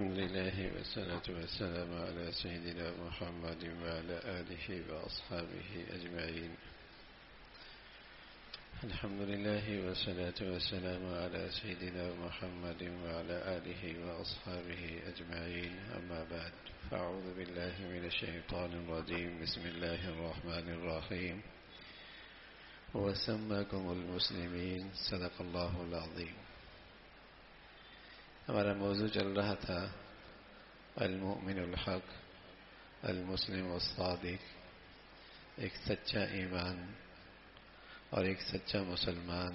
الحمد لله والصلاة والسلام على سيدنا محمد وعلى آله وأصحابه أجمعين. الحمد لله والصلاة والسلام على سيدنا محمد وعلى آله وأصحابه أجمعين. أما بعد، فأعوذ بالله من الشيطان الرجيم. بسم الله الرحمن الرحيم. وسماكم المسلمين. صدق الله العظيم. ہمارا موضوع چل رہا تھا المؤمن الحق، المسلم الصادق، ایک سچا ایمان اور ایک سچا مسلمان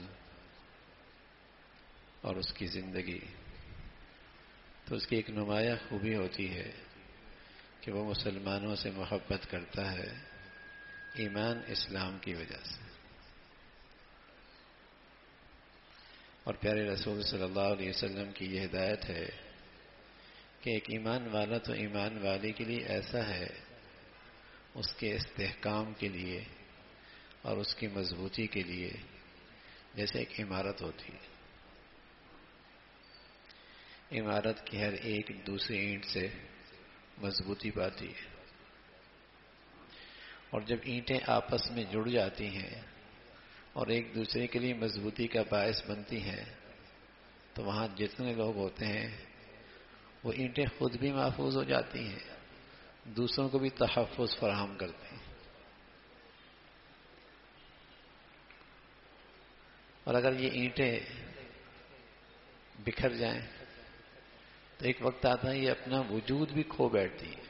اور اس کی زندگی. تو اس کی ایک نمایاں خوبی ہوتی ہے کہ وہ مسلمانوں سے محبت کرتا ہے ایمان اسلام کی وجہ سے. اور پیارے رسول صلی اللہ علیہ وسلم کی یہ ہدایت ہے کہ ایک ایمان والا تو ایمان والے کے لیے ایسا ہے، اس کے استحکام کے لیے اور اس کی مضبوطی کے لیے جیسے ایک عمارت ہوتی ہے. عمارت کی ہر ایک دوسری اینٹ سے مضبوطی پاتی ہے، اور جب اینٹیں آپس میں جڑ جاتی ہیں اور ایک دوسرے کے لیے مضبوطی کا باعث بنتی ہیں تو وہاں جتنے لوگ ہوتے ہیں وہ اینٹیں خود بھی محفوظ ہو جاتی ہیں، دوسروں کو بھی تحفظ فراہم کرتی ہیں. اور اگر یہ اینٹیں بکھر جائیں تو ایک وقت آتا ہے یہ اپنا وجود بھی کھو بیٹھتی ہے.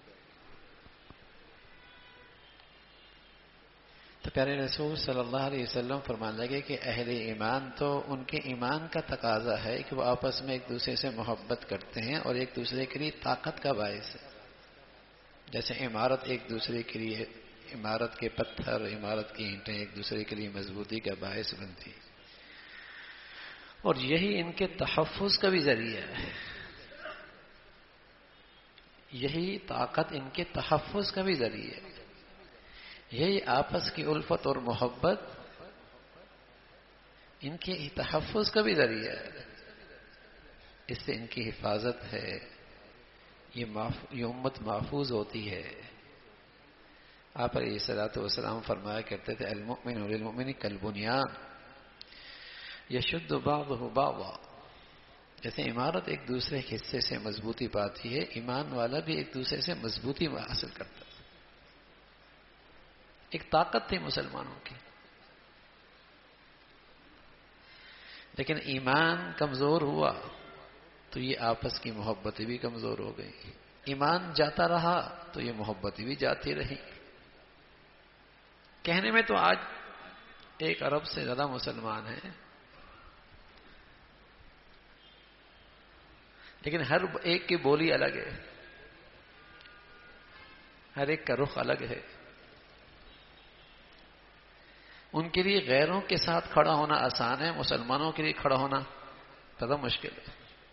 تو پیارے رسول صلی اللہ علیہ وسلم فرمانے لگے کہ اہل ایمان تو ان کے ایمان کا تقاضا ہے کہ وہ آپس میں ایک دوسرے سے محبت کرتے ہیں اور ایک دوسرے کے لیے طاقت کا باعث ہے. جیسے عمارت ایک دوسرے کے لیے، عمارت کے پتھر، عمارت کی اینٹیں ایک دوسرے کے لیے مضبوطی کا باعث بنتی، اور یہی ان کے تحفظ کا بھی ذریعہ ہے. یہی طاقت ان کے تحفظ کا بھی ذریعہ ہے. یہی آپس کی الفت اور محبت ان کے تحفظ کا بھی ذریعہ ہے. اس سے ان کی حفاظت ہے، یہ امت محفوظ ہوتی ہے. آپ علیہ الصلوۃ والسلام فرمایا کرتے تھے المؤمن للمؤمن کالبنیان یشد بعضہ بعضا. جیسے عمارت ایک دوسرے کے حصے سے مضبوطی پاتی ہے، ایمان والا بھی ایک دوسرے سے مضبوطی حاصل کرتا ہے. ایک طاقت تھی مسلمانوں کی، لیکن ایمان کمزور ہوا تو یہ آپس کی محبتیں بھی کمزور ہو گئی. ایمان جاتا رہا تو یہ محبتیں بھی جاتی رہی. کہنے میں تو آج 1 ارب سے زیادہ مسلمان ہیں، لیکن ہر ایک کی بولی الگ ہے، ہر ایک کا رخ الگ ہے. ان کے لیے غیروں کے ساتھ کھڑا ہونا آسان ہے، مسلمانوں کے لیے کھڑا ہونا زیادہ مشکل ہے.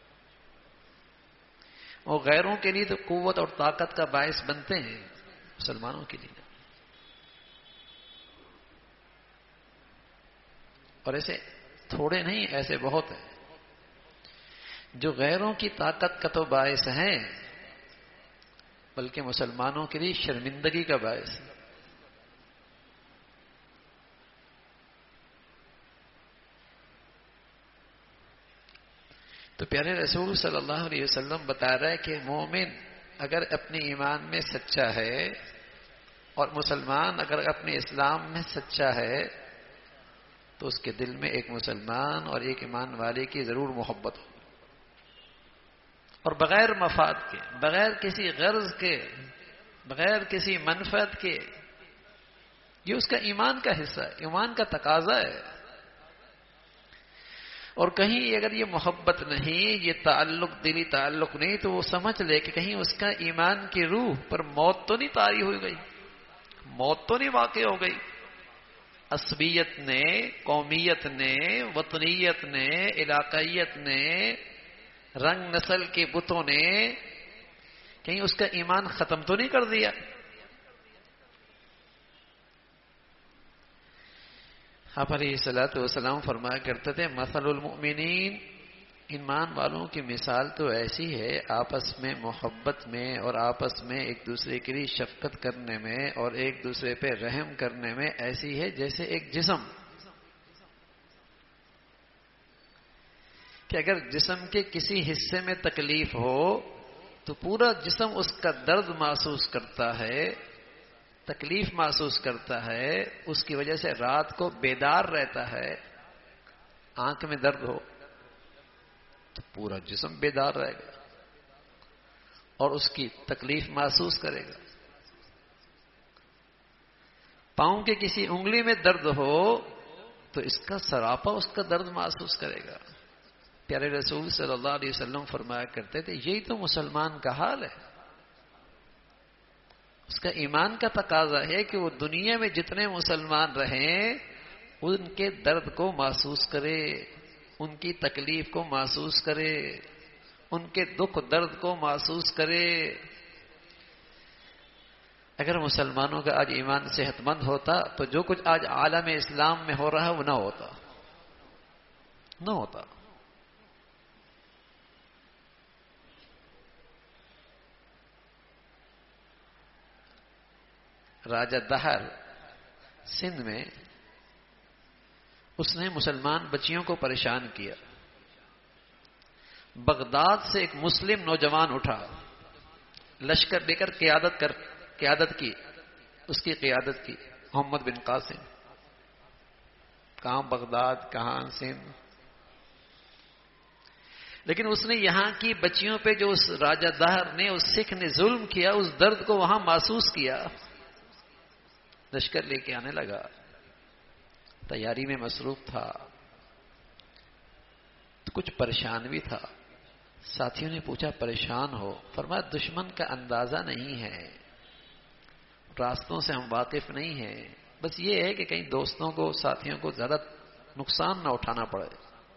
وہ غیروں کے لیے تو قوت اور طاقت کا باعث بنتے ہیں، مسلمانوں کے لیے. اور ایسے تھوڑے نہیں، ایسے بہت ہیں جو غیروں کی طاقت کا تو باعث ہیں بلکہ مسلمانوں کے لیے شرمندگی کا باعث ہے. تو پیارے رسول صلی اللہ علیہ وسلم بتا رہا ہے کہ مومن اگر اپنے ایمان میں سچا ہے اور مسلمان اگر اپنے اسلام میں سچا ہے تو اس کے دل میں ایک مسلمان اور ایک ایمان والے کی ضرور محبت ہو، اور بغیر مفاد کے، بغیر کسی غرض کے، بغیر کسی منفعت کے. یہ اس کا ایمان کا حصہ ہے، ایمان کا تقاضا ہے. اور کہیں اگر یہ محبت نہیں، یہ تعلق، دلی تعلق نہیں، تو وہ سمجھ لے کہ کہیں اس کا ایمان کی روح پر موت تو نہیں طاری ہو گئی، موت تو نہیں واقع ہو گئی. عصبیت نے، قومیت نے، وطنیت نے، علاقائیت نے، رنگ نسل کے بتوں نے کہیں اس کا ایمان ختم تو نہیں کر دیا. آپ علیہ الصلوۃ والسلام فرمایا کرتے تھے مثل المؤمنین ایمان والوں کی مثال تو ایسی ہے، آپس میں محبت میں اور آپس میں ایک دوسرے کے لیے شفقت کرنے میں اور ایک دوسرے پہ رحم کرنے میں ایسی ہے جیسے ایک جسم، کہ اگر جسم کے کسی حصے میں تکلیف ہو تو پورا جسم اس کا درد محسوس کرتا ہے، تکلیف محسوس کرتا ہے، اس کی وجہ سے رات کو بیدار رہتا ہے۔ آنکھ میں درد ہو تو پورا جسم بیدار رہے گا اور اس کی تکلیف محسوس کرے گا۔ پاؤں کے کسی انگلی میں درد ہو تو اس کا سراپا اس کا درد محسوس کرے گا۔ پیارے رسول صلی اللہ علیہ وسلم فرمایا کرتے تھے یہی تو مسلمان کا حال ہے، اس کا ایمان کا تقاضا ہے کہ وہ دنیا میں جتنے مسلمان رہیں ان کے درد کو محسوس کرے، ان کی تکلیف کو محسوس کرے، ان کے دکھ درد کو محسوس کرے۔ اگر مسلمانوں کا آج ایمان صحت مند ہوتا تو جو کچھ آج عالم اسلام میں ہو رہا ہے وہ نہ ہوتا۔ راجہ دہر سندھ میں اس نے مسلمان بچیوں کو پریشان کیا۔ بغداد سے ایک مسلم نوجوان اٹھا، لشکر لے کر قیادت کی، اس کی قیادت کی محمد بن قاسم۔ کہاں بغداد، کہاں سندھ، لیکن اس نے یہاں کی بچیوں پہ جو اس راجہ دہر نے، اس سکھ نے ظلم کیا، اس درد کو وہاں محسوس کیا، لشکر لے کے آنے لگا، تیاری میں مصروف تھا تو کچھ پریشان بھی تھا۔ ساتھیوں نے پوچھا پریشان ہو؟ فرمایا دشمن کا اندازہ نہیں ہے، راستوں سے ہم واقف نہیں ہیں، بس یہ ہے کہ کہیں دوستوں کو، ساتھیوں کو زیادہ نقصان نہ اٹھانا پڑے۔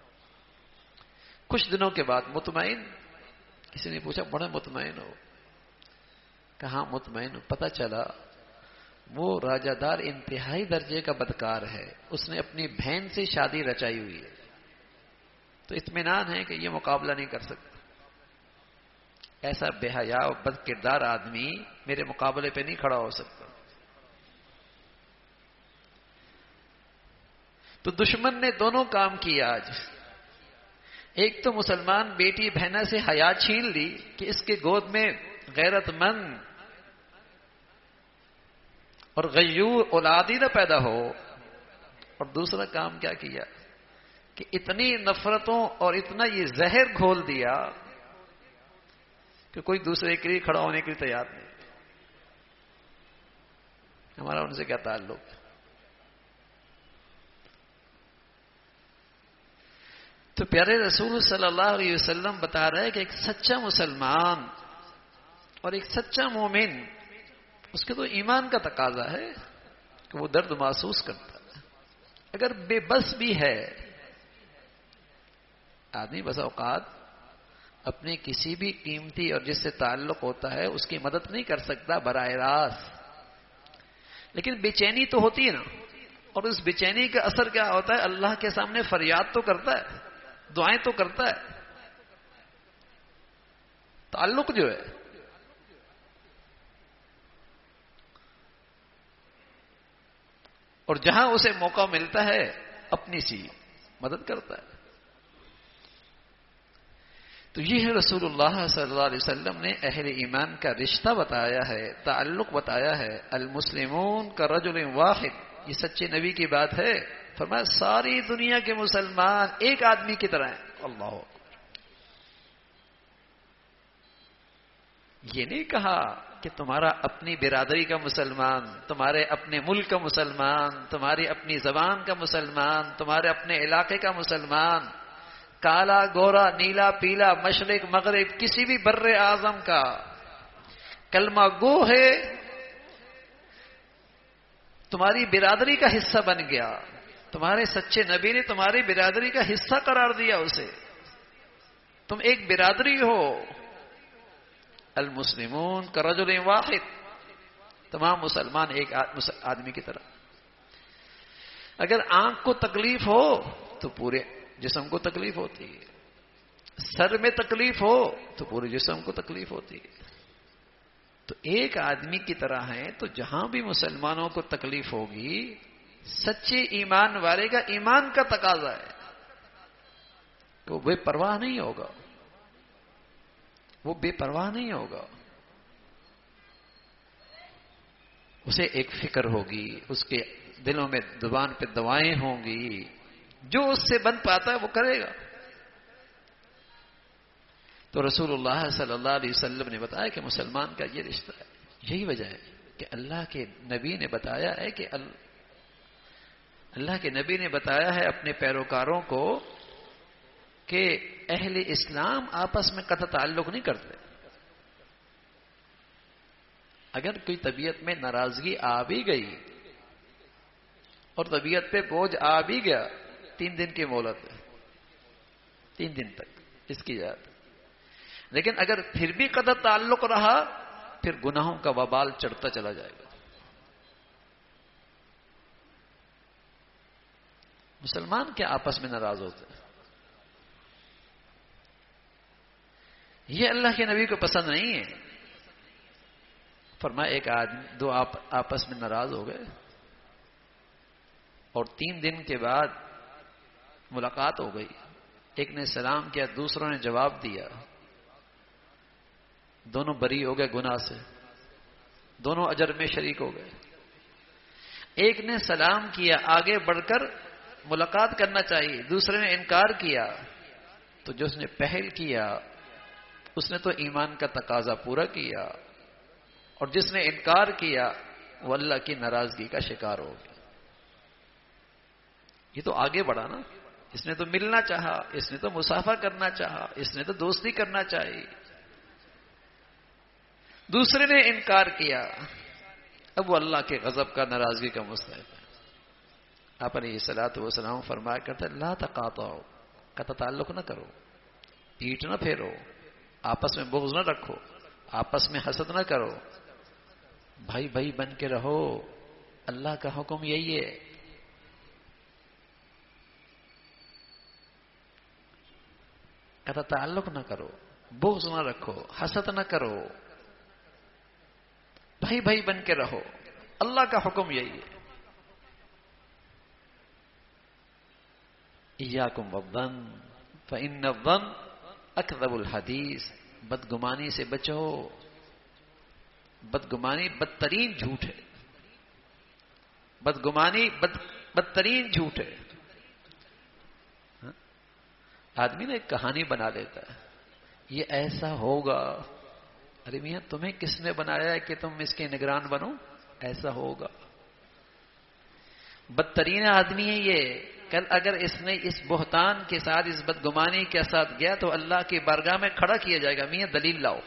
کچھ دنوں کے بعد مطمئن، کسی نے پوچھا بڑے مطمئن ہو؟ کہاں مطمئن ہو؟ پتہ چلا وہ راجہ دار انتہائی درجے کا بدکار ہے، اس نے اپنی بہن سے شادی رچائی ہوئی ہے، تو اطمینان ہے کہ یہ مقابلہ نہیں کر سکتا، ایسا بے حیا اور بد کردار آدمی میرے مقابلے پہ نہیں کھڑا ہو سکتا۔ تو دشمن نے دونوں کام کیا آج، ایک تو مسلمان بیٹی بہنا سے حیا چھین لی کہ اس کے گود میں غیرت مند اور غیور اولاد ہی نہ پیدا ہو، اور دوسرا کام کیا کیا کہ اتنی نفرتوں اور اتنا یہ زہر گھول دیا کہ کوئی دوسرے کے لیے کھڑا ہونے کے لیے تیار نہیں۔ ہمارا ان سے کیا تعلق؟ تو پیارے رسول صلی اللہ علیہ وسلم بتا رہے کہ ایک سچا مسلمان اور ایک سچا مومن، اس کے تو ایمان کا تقاضا ہے کہ وہ درد محسوس کرتا ہے۔ اگر بے بس بھی ہے آدمی، بس اوقات اپنے کسی بھی قیمتی اور جس سے تعلق ہوتا ہے اس کی مدد نہیں کر سکتا براہ راست، لیکن بے چینی تو ہوتی ہے نا، اور اس بے چینی کا اثر کیا ہوتا ہے؟ اللہ کے سامنے فریاد تو کرتا ہے، دعائیں تو کرتا ہے۔ تعلق جو ہے اور جہاں اسے موقع ملتا ہے اپنی سی مدد کرتا ہے۔ تو یہ ہے رسول اللہ صلی اللہ علیہ وسلم نے اہل ایمان کا رشتہ بتایا ہے، تعلق بتایا ہے۔ المسلمون کرجل واحد، یہ سچے نبی کی بات ہے۔ فرمایا ساری دنیا کے مسلمان ایک آدمی کی طرح ہیں۔ اللہ اکبر۔ یہ نہیں کہا کہ تمہارا اپنی برادری کا مسلمان، تمہارے اپنے ملک کا مسلمان، تمہاری اپنی زبان کا مسلمان، تمہارے اپنے علاقے کا مسلمان، کالا گورا نیلا پیلا مشرق مغرب کسی بھی بر اعظم کا کلمہ گو ہے، تمہاری برادری کا حصہ بن گیا، تمہارے سچے نبی نے تمہاری برادری کا حصہ قرار دیا اسے، تم ایک برادری ہو۔ المسلمون کرجل واحد، تمام مسلمان ایک آدمی کی طرح۔ اگر آنکھ کو تکلیف ہو تو پورے جسم کو تکلیف ہوتی ہے، سر میں تکلیف ہو تو پورے جسم کو تکلیف ہوتی ہے. تو ایک آدمی کی طرح ہے تو جہاں بھی مسلمانوں کو تکلیف ہوگی، سچے ایمان والے کا ایمان کا تقاضا ہے کہ وہ بے پرواہ نہیں ہوگا، وہ بے پرواہ نہیں ہوگا. اسے ایک فکر ہوگی، اس کے دلوں میں زبان پہ دعائیں ہوں گی، جو اس سے بن پاتا ہے وہ کرے گا. تو رسول اللہ صلی اللہ علیہ وسلم نے بتایا کہ مسلمان کا یہ رشتہ ہے. یہی وجہ ہے کہ اللہ کے نبی نے بتایا ہے کہ اللہ کے نبی نے بتایا ہے اپنے پیروکاروں کو کہ اہل اسلام آپس میں قطع تعلق نہیں کرتے. اگر کوئی طبیعت میں ناراضگی آ بھی گئی اور طبیعت پہ بوجھ آ بھی گیا، 3 دن کی مہلت ہے، 3 دن تک اس کی یاد. لیکن اگر پھر بھی قطع تعلق رہا پھر گناہوں کا وبال چڑھتا چلا جائے گا. مسلمان کیا آپس میں ناراض ہوتے ہیں؟ یہ اللہ کے نبی کو پسند نہیں ہے. فرمایا ایک آدمی 2 آپس میں ناراض ہو گئے اور 3 دن کے بعد ملاقات ہو گئی. ایک نے سلام کیا، دوسروں نے جواب دیا، دونوں بری ہو گئے گناہ سے، دونوں اجر میں شریک ہو گئے. ایک نے سلام کیا، آگے بڑھ کر ملاقات کرنا چاہیے، دوسرے نے انکار کیا، تو جو اس نے پہل کیا اس نے تو ایمان کا تقاضا پورا کیا، اور جس نے انکار کیا وہ اللہ کی ناراضگی کا شکار ہو گیا. یہ تو آگے بڑھا نا، اس نے تو ملنا چاہا، اس نے تو مسافہ کرنا چاہا، اس نے تو دوستی کرنا چاہی، دوسرے نے انکار کیا، اب وہ اللہ کے غضب کا، ناراضگی کا مستحق ہے. آپ علیہ الصلوۃ والسلام فرمایا کرتے لا تقاطعوا، قطع تعلق نہ کرو، پیٹ نہ پھیرو، آپس میں بغض نہ رکھو، آپس میں حسد نہ کرو، بھائی بھائی بن کے رہو. اللہ کا حکم یہی ہے. قطع تعلق نہ کرو، بغض نہ رکھو، حسد نہ کرو، بھائی بھائی بن کے رہو. اللہ کا حکم یہی ہے. ایاکم والظن فإن الظن اکذب الحدیث. بدگمانی سے بچو، بدگمانی بدترین جھوٹ ہے، بدگمانی بدترین جھوٹ ہے. آدمی نے ایک کہانی بنا لیتا ہے، یہ ایسا ہوگا. ارے میاں تمہیں کس نے بنایا ہے کہ تم اس کے نگران بنو؟ ایسا ہوگا. بدترین آدمی ہے یہ. کل اگر اس نے اس بہتان کے ساتھ، اس بدگمانی کے ساتھ گیا تو اللہ کی بارگاہ میں کھڑا کیا جائے گا، میاں دلیل لاؤ.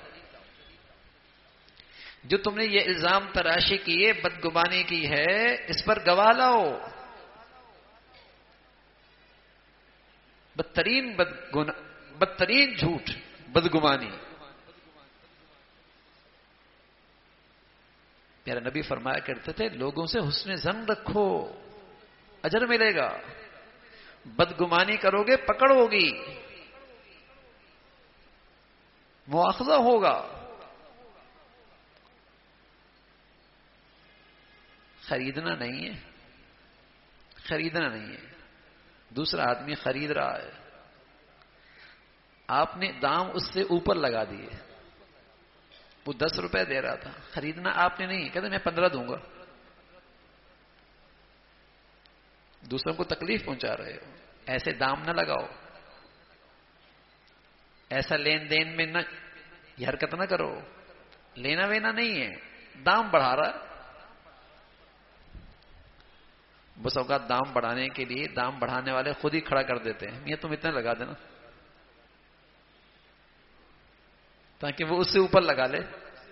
جو تم نے یہ الزام تراشی کیے، بدگمانی کی ہے، اس پر گواہ لاؤ. بدترین جھوٹ بدگمانی. میرا نبی فرمایا کرتے تھے لوگوں سے حسن ظن رکھو، اجر ملے گا. بدگمانی کرو گے پکڑ ہوگی، مواخذہ ہوگا. خریدنا نہیں ہے، خریدنا نہیں ہے. دوسرا آدمی خرید رہا ہے، آپ نے دام اس سے اوپر لگا دیے. وہ 10 روپے دے رہا تھا، خریدنا آپ نے نہیں، کہتے میں 15 دوں گا. دوسروں کو تکلیف پہنچا رہے ہو. ایسے دام نہ لگاؤ، ایسا لین دین میں نہ، یہ حرکت نہ کرو. لینا وینا نہیں ہے، دام بڑھا رہا. بس اوقات دام بڑھانے کے لیے دام بڑھانے والے خود ہی کھڑا کر دیتے ہیں، یہ تم اتنا لگا دینا، تاکہ وہ اس سے اوپر لگا لے.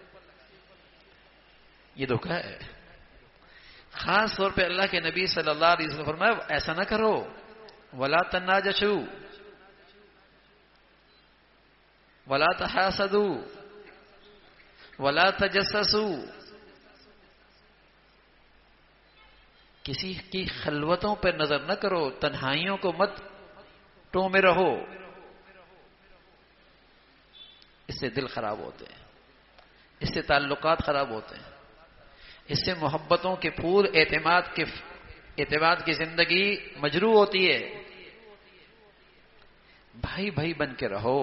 یہ دھوکہ ہے. خاص طور پہ اللہ کے نبی صلی اللہ علیہ وسلم فرمایا ایسا نہ کرو. ولا تناجشوا ولا تحاسدوا ولا تجسسوا. کسی کی خلوتوں پر نظر نہ کرو، تنہائیوں کو مت ٹو میں رہو. اس سے دل خراب ہوتے ہیں، اس سے تعلقات خراب ہوتے ہیں، اس سے محبتوں کے پھول، اعتماد کی زندگی مجروح ہوتی ہے۔ بھائی بھائی بن کے رہو۔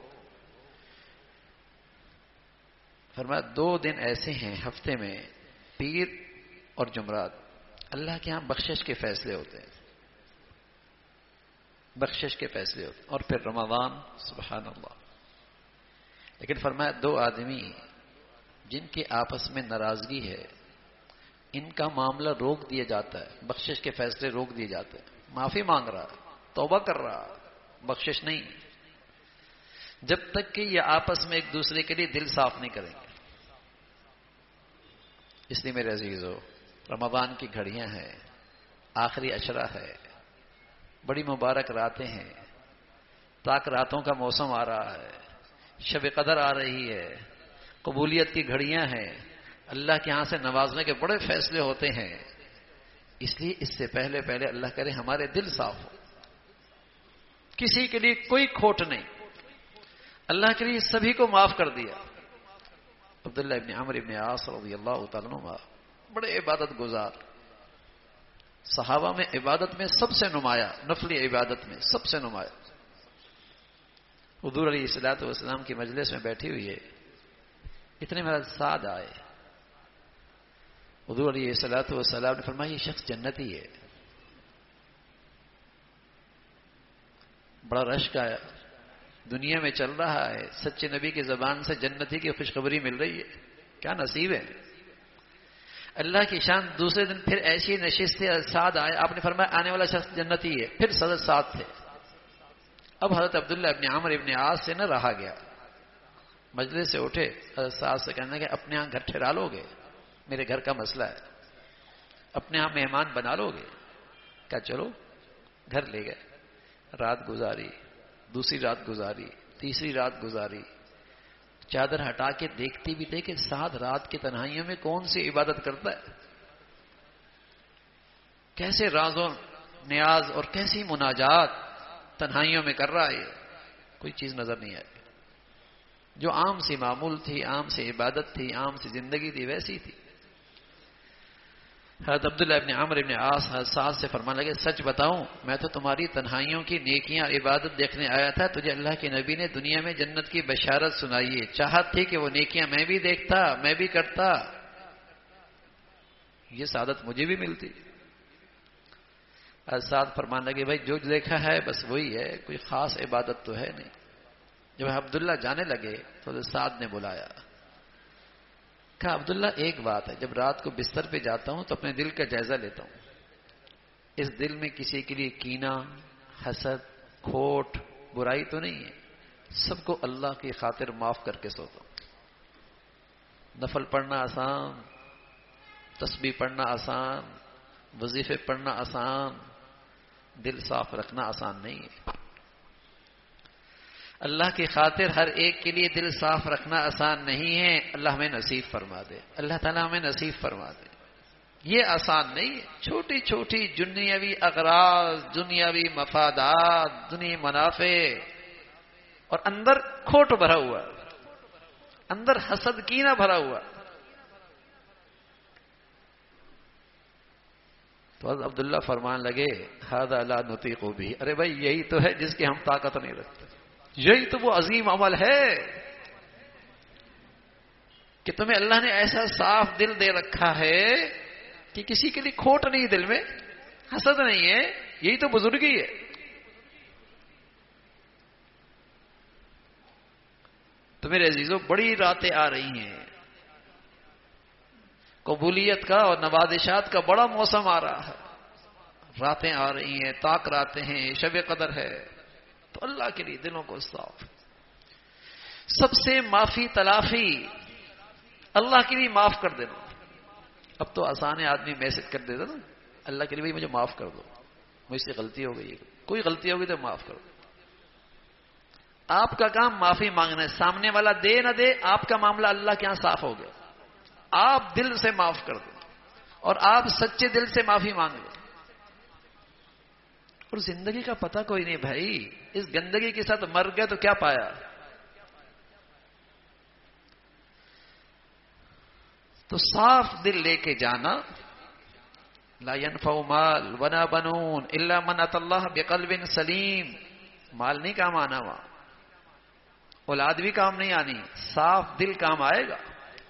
فرمایا 2 دن ایسے ہیں ہفتے میں، پیر اور جمعرات، اللہ کے ہاں بخشش کے فیصلے ہوتے ہیں، بخشش کے فیصلے ہوتے ہیں، اور پھر رمضان، سبحان اللہ۔ لیکن فرمایا 2 آدمی جن کی آپس میں ناراضگی ہے، ان کا معاملہ روک دیا جاتا ہے، بخشش کے فیصلے روک دیے جاتے ہیں۔ معافی مانگ رہا، توبہ کر رہا، بخشش نہیں، جب تک کہ یہ آپس میں ایک دوسرے کے لیے دل صاف نہیں کریں گے۔ اس لیے میرے عزیزو، رمضان کی گھڑیاں ہیں، آخری عشرہ ہے، بڑی مبارک راتیں ہیں، پاک راتوں کا موسم آ رہا ہے، شب قدر آ رہی ہے، قبولیت کی گھڑیاں ہیں، اللہ کے ہاں سے نوازنے کے بڑے فیصلے ہوتے ہیں۔ اس لیے اس سے پہلے اللہ کرے ہمارے دل صاف ہو، کسی کے لیے کوئی کھوٹ نہیں، اللہ کے لیے سبھی کو معاف کر دیا۔ عبداللہ ابن عمرو ابن عاص رضی اللہ تعالیٰ عنہ بڑے عبادت گزار، صحابہ میں عبادت میں سب سے نمایاں، نفلی عبادت میں سب سے نمایاں۔ حضور علیہ الصلوۃ والسلام کی مجلس میں بیٹھی ہوئی ہے، اتنے میرا ساتھ آئے، حضور علیہ الصلوۃ والسلام نے فرمایا یہ شخص جنتی ہے۔ بڑا رشک آیا، دنیا میں چل رہا ہے، سچے نبی کی زبان سے جنتی کی خوشخبری مل رہی ہے، کیا نصیب ہے۔ اللہ کی شان۔ دوسرے دن پھر ایسی نشست تھے، ساتھ آئے، آپ نے فرمایا آنے والا شخص جنتی ہے، پھر صدر ساتھ تھے۔ اب حضرت عبداللہ ابن عمرو ابن عاص سے نہ رہا گیا، مجلس سے اٹھے، حضرت صاحب سے کہنے کہ اپنے ہاں گھر ٹھہرا لو گے، میرے گھر کا مسئلہ ہے، اپنے ہاں مہمان بنا لو گے؟ کہا چلو، گھر لے گئے، رات گزاری، دوسری رات گزاری، تیسری رات گزاری، چادر ہٹا کے دیکھتی بھی تھے کہ ساتھ رات کی تنہائیوں میں کون سی عبادت کرتا ہے، کیسے راز و نیاز اور کیسی مناجات تنہائیوں میں کر رہا ہے، کوئی چیز نظر نہیں آئی۔ جو عام سی معمول تھی، عام سی عبادت تھی، عام سی زندگی تھی، ویسی تھی۔ حضرت عبداللہ ابن عمرو ابن عاص حساس سے فرمانے لگے سچ بتاؤں، میں تو تمہاری تنہائیوں کی نیکیاں عبادت دیکھنے آیا تھا، تجھے اللہ کے نبی نے دنیا میں جنت کی بشارت سنائی ہے، چاہت تھی کہ وہ نیکیاں میں بھی دیکھتا، میں بھی کرتا، یہ سعادت مجھے بھی ملتی۔ سعد فرمانے لگے بھائی جو دیکھا ہے بس وہی ہے، کوئی خاص عبادت تو ہے نہیں۔ جب عبداللہ جانے لگے تو سعد نے بلایا، کہا عبداللہ ایک بات ہے، جب رات کو بستر پہ جاتا ہوں تو اپنے دل کا جائزہ لیتا ہوں، اس دل میں کسی کے لیے کینہ، حسد، کھوٹ، برائی تو نہیں ہے، سب کو اللہ کی خاطر معاف کر کے سوتا ہوں۔ نفل پڑھنا آسان، تسبیح پڑھنا آسان، وظیفے پڑھنا آسان، دل صاف رکھنا آسان نہیں ہے۔ اللہ کی خاطر ہر ایک کے لیے دل صاف رکھنا آسان نہیں ہے، اللہ ہمیں نصیب فرما دے، اللہ تعالیٰ ہمیں نصیب فرما دے۔ یہ آسان نہیں ہے، چھوٹی چھوٹی دنیاوی اغراض، دنیاوی مفادات، دنیاوی منافع، اور اندر کھوٹ بھرا ہوا، اندر حسد کینہ بھرا ہوا۔ تو عبداللہ فرمان لگے ھذا لا نطیق بہ، ارے بھائی یہی تو ہے جس کی ہم طاقت نہیں رکھتے، یہی تو وہ عظیم عمل ہے کہ تمہیں اللہ نے ایسا صاف دل دے رکھا ہے کہ کسی کے لیے کھوٹ نہیں، دل میں حسد نہیں ہے، یہی تو بزرگی ہے۔ تو میرے عزیزوں بڑی راتیں آ رہی ہیں، قبولیت کا اور نوازشات کا بڑا موسم آ رہا ہے، راتیں آ رہی ہیں، طاق راتیں ہیں، شب قدر ہے، تو اللہ کے لیے دلوں کو صاف، سب سے معافی تلافی، اللہ کے لیے معاف کر دینا۔ اب تو آسان ہے، آدمی میسج کر دیتا نا اللہ کے لیے بھائی مجھے معاف کر دو، مجھ سے غلطی ہو گئی ہے، کوئی غلطی ہوگی تو معاف کر دو۔ آپ کا کام معافی مانگنا ہے، سامنے والا دے نہ دے، آپ کا معاملہ اللہ کے ہاں صاف ہو گیا، آپ دل سے معاف کر دو اور آپ سچے دل سے معافی مانگ لو۔ اور زندگی کا پتہ کوئی نہیں بھائی، اس گندگی کے ساتھ مر گئے تو کیا پایا؟ تو صاف دل لے کے جانا. لا ينفع مال ولا بنون الا من اتى الله بقلب سلیم. مال نہیں کام آنا وہاں، اولاد بھی کام نہیں آنی، صاف دل کام آئے گا.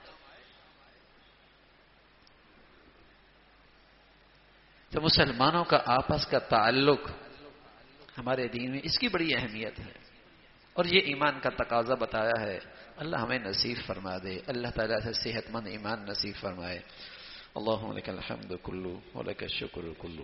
تو مسلمانوں کا آپس کا تعلق ہمارے دین میں اس کی بڑی اہمیت ہے، اور یہ ایمان کا تقاضا بتایا ہے. اللہ ہمیں نصیب فرما دے، اللہ تعالیٰ سے صحت مند ایمان نصیب فرمائے. اللہم لک الحمد کلو ولک الشکر کلو.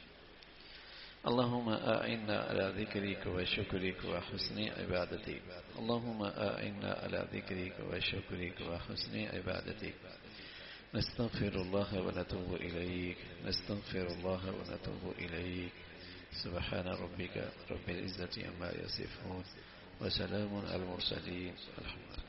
اللہم اعنا علی ذکرک و شکرک و حسن عبادتک. اللہم اعنا علی ذکرک و شکرک و حسن عبادتک. نستغفر اللہ و نتوب الیک، نستغفر اللہ و نتوب الیک. سبحان ربک رب العزة عما یصفون وسلام علی المرسلین. الحمد لله.